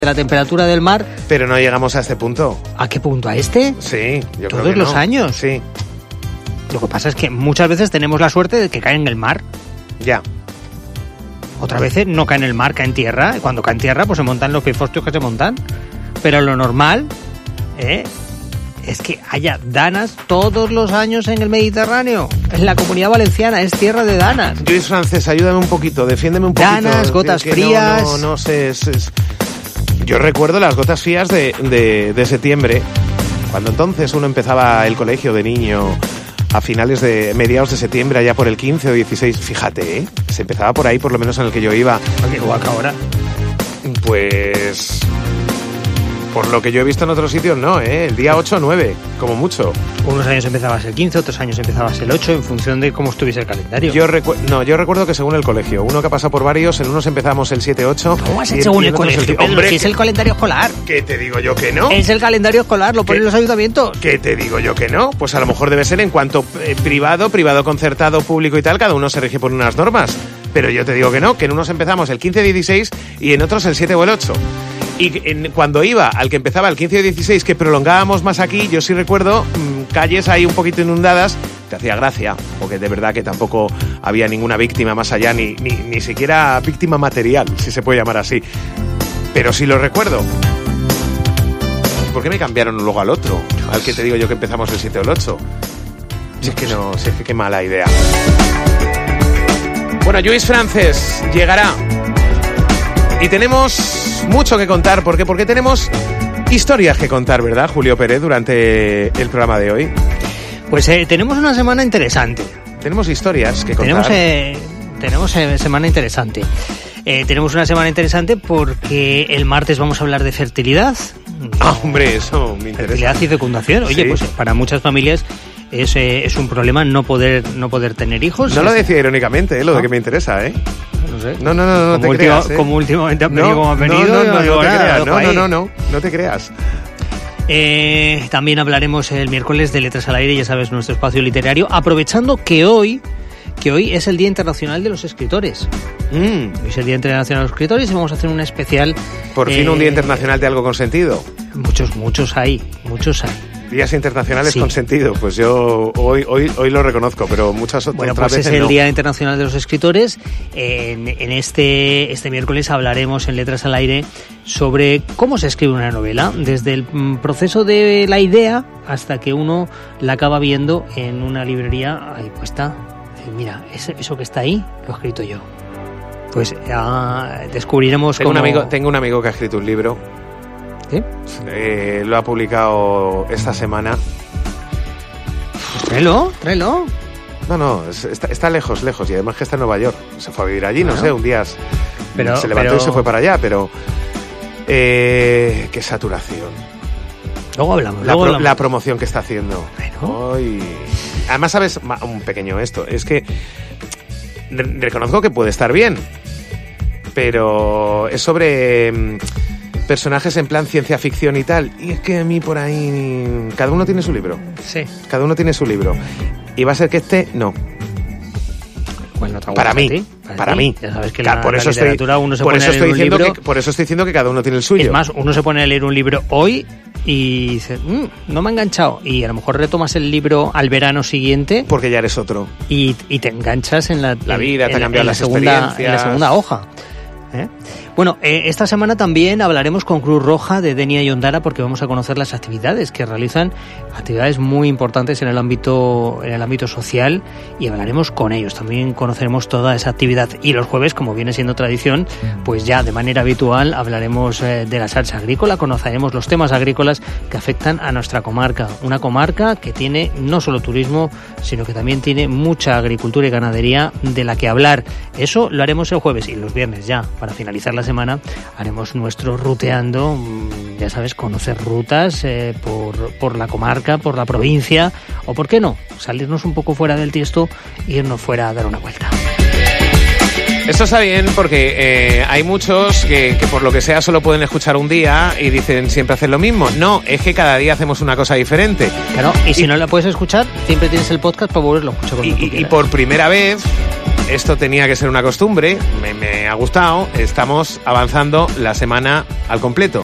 de la temperatura del mar. Pero no llegamos a este punto. ¿A qué punto? ¿A este? Sí, yo creo que no. ¿Todos los años? Sí. Lo que pasa es que muchas veces tenemos la suerte de que cae en el mar. Ya. Otras veces no cae en el mar, cae en tierra. Y cuando cae en tierra, pues se montan los pifostios que se montan. Pero lo normal es que haya danas todos los años en el Mediterráneo. En la Comunidad Valenciana es tierra de danas. Luis Francés, ayúdame un poquito, defiéndeme un poquito. Danas, gotas frías. No sé. Yo recuerdo las gotas frías de septiembre, cuando entonces uno empezaba el colegio de niño a mediados de septiembre, allá por el 15 o 16. Fíjate, se empezaba por ahí, por lo menos en el que yo iba. Igual que ahora. Pues... por lo que yo he visto en otros sitios, no, el día 8 o 9, como mucho. Unos años empezabas el 15, otros años empezabas el 8, en función de cómo estuviese el calendario. Yo recuerdo que según el colegio, uno que ha pasado por varios, en unos empezamos el 7-8. ¿Cómo es según el colegio? Hombre, si es el calendario escolar. ¿Qué te digo yo que no? Es el calendario escolar, lo ponen los ayuntamientos. ¿Qué te digo yo que no? Pues a lo mejor debe ser en cuanto privado concertado, público y tal, cada uno se rige por unas normas. Pero yo te digo que no, que en unos empezamos el 15-16 y en otros el 7 o el 8. Y cuando iba al que empezaba el 15 o 16, que prolongábamos más aquí, yo sí recuerdo calles ahí un poquito inundadas, te hacía gracia, porque de verdad que tampoco había ninguna víctima más allá, ni siquiera víctima material, si se puede llamar así. Pero sí lo recuerdo. ¿Por qué me cambiaron luego al otro? Al que te digo yo que empezamos el 7 o el 8. Si es que no, si es que qué mala idea. Bueno, Luis Francés llegará. Y tenemos mucho que contar. ¿Por qué? Porque tenemos historias que contar, ¿verdad, Julio Pérez, durante el programa de hoy? Pues tenemos una semana interesante. Tenemos historias que contar. Tenemos semana interesante. Tenemos una semana interesante porque el martes vamos a hablar de fertilidad. Ah, hombre, eso me interesa. Fertilidad y fecundación. Oye, sí. Pues para muchas familias es un problema no poder tener hijos. No lo decía irónicamente, lo de que me interesa, ¿eh? No sé. No te creas. Como últimamente han venido, no te creas. También hablaremos el miércoles de Letras al Aire, ya sabes, nuestro espacio literario, aprovechando que hoy es el Día Internacional de los Escritores. Hoy es el Día Internacional de los Escritores y vamos a hacer un especial. Por fin un Día Internacional de algo con sentido. Muchos hay. Días internacionales con sentido, pues yo hoy lo reconozco, pero muchas otras veces no. Bueno, pues es el Día Internacional de los Escritores. En este miércoles hablaremos en Letras al Aire sobre cómo se escribe una novela, desde el proceso de la idea hasta que uno la acaba viendo en una librería ahí puesta. Mira, eso que está ahí, lo he escrito yo. Pues descubriremos Tengo un amigo que ha escrito un libro. ¿Sí? Lo ha publicado esta semana. Pues tráelo. No, está lejos, y además que está en Nueva York. Se fue a vivir allí, no sé, un día se levantó y se fue para allá, pero qué saturación. Luego hablamos. La promoción que está haciendo. Bueno. Además, ¿sabes? Un pequeño esto. Es que reconozco que puede estar bien, pero es sobre personajes en plan ciencia ficción y tal. Y es que a mí por ahí... Cada uno tiene su libro. Sí. Cada uno tiene su libro. Y va a ser que no. Bueno, para mí. Ya sabes que la literatura uno se pone a leer un libro... Por eso estoy diciendo que cada uno tiene el suyo. Es más, uno se pone a leer un libro hoy y dice, no me ha enganchado. Y a lo mejor retomas el libro al verano siguiente. Porque ya eres otro. Y te enganchas en la vida, te ha cambiado las experiencias. En la segunda hoja. Bueno, esta semana también hablaremos con Cruz Roja de Denia y Ondara porque vamos a conocer las actividades que realizan, actividades muy importantes en el ámbito social, y hablaremos con ellos. También conoceremos toda esa actividad. Y los jueves, como viene siendo tradición, pues ya de manera habitual hablaremos de la salsa agrícola, conoceremos los temas agrícolas que afectan a nuestra comarca. Una comarca que tiene no solo turismo, sino que también tiene mucha agricultura y ganadería de la que hablar. Eso lo haremos el jueves, y los viernes ya, para finalizar la semana, haremos nuestro ruteando, ya sabes, conocer rutas por la comarca, por la provincia, o por qué no, salirnos un poco fuera del Tiesto e irnos fuera a dar una vuelta. Esto está bien porque hay muchos que por lo que sea solo pueden escuchar un día y dicen siempre hacer lo mismo. No, es que cada día hacemos una cosa diferente. Claro, y si no la puedes escuchar, siempre tienes el podcast para volverlo a escuchar cuando tú quieras. Y por primera vez esto tenía que ser una costumbre, me ha gustado, estamos avanzando la semana al completo.